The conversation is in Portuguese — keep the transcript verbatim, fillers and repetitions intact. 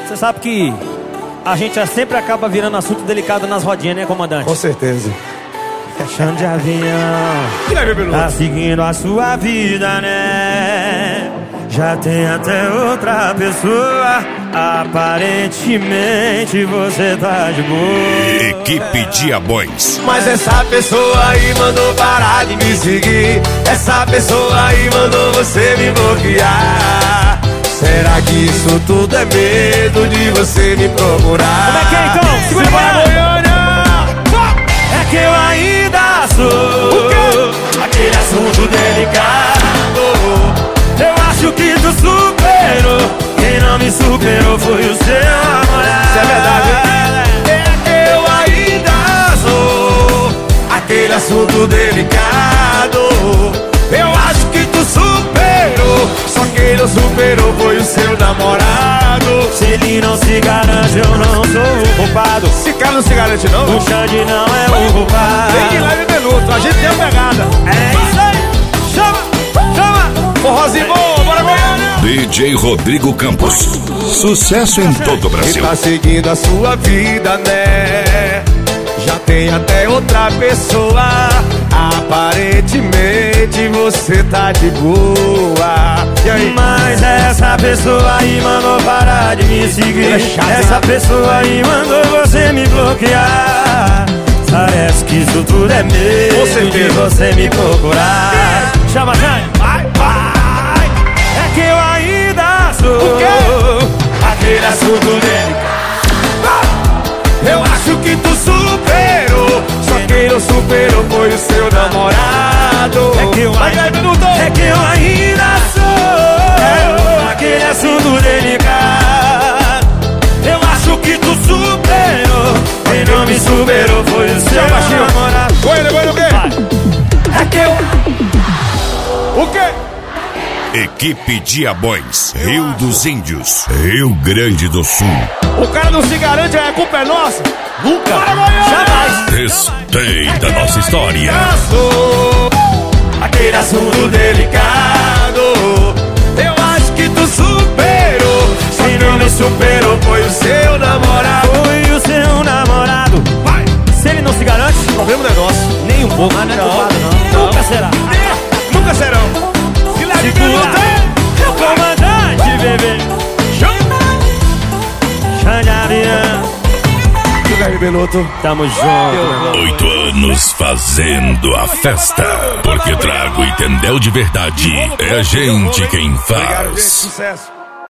Você sabe que a gente sempre acaba virando assunto delicado nas rodinhas, né, comandante? Com certeza. Chão de avião, tá seguindo a sua vida, né? Já tem até outra pessoa. Aparentemente você tá de boa. Equipe Diabões. Mas essa pessoa aí mandou parar de me seguir. Essa pessoa aí mandou você me bloquear. Será que isso tudo é medo de você me procurar? Como é que é então? Segura para Goiânia. É que eu ainda sou aquele assunto delicado. Eu acho que tu superou. Quem não me superou foi o seu namorado. Isso é verdade, hein? É que eu ainda sou aquele assunto delicado. Eu acho que tu superou. Só quem não superou foi o seu namorado. Se ele não se garante, eu não sou o culpado. Esse cara não se garante não? O Xande não é o culpado. Vem de leve minuto, a gente tem a pegada. É isso aí. Chama, chama. Forrozinho bom, bora Goiânia. D J Rodrigo Campos. Sucesso em todo o Brasil. E tá seguindo a sua vida, né? Já tem até outra pessoa. Aparentemente você tá de boa. E aí? Mas essa pessoa aí mandou parar de me seguir. É chato, essa hein? pessoa aí mandou você me bloquear. Parece que isso tudo é medo de você me procurar. Chama, Jane. Vai, vai. É que eu ainda sou O quê? aquele assunto delicado. Eu acho que tu superou. Só quem não superou foi o seu namorado. É que eu Vai, ainda, vai, minuto. é que eu ainda sou aquele assunto delicado. Eu acho que tu superou. Quem não me superou foi o seu namorado. Goiânia, Goiânia, o quê? É que eu... O quê? Equipe Diabões. Rio dos Índios. Rio Grande do Sul. O cara não se garante, a culpa é nossa. Nunca, Bora, Goiânia! jamais. Respeita nossa história. Eu sou aquele assunto delicado. Eu acho que tu superou. Só quem não me superou foi o seu namorado. Foi o seu namorado. Vai. Se ele não se garante, O problema não é nosso. nem um pouco. Mas não é culpado, não. Nunca será. Nunca serão. Se leve Segura, meu comandante, bebê. Xande avião. Leve Beloto. Tamo junto. Oito anos fazendo a festa. Porque trago e Tendel de verdade. É a gente quem Obrigado, gente. faz. Sucesso.